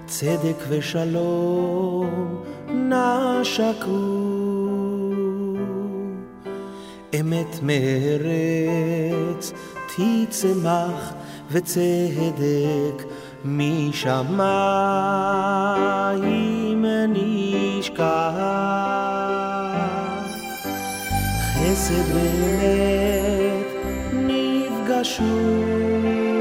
צדק ושלום נשקו, אמת מארץ תצמח וצדק משמיים נשקע, חסד ואמת נפגשו,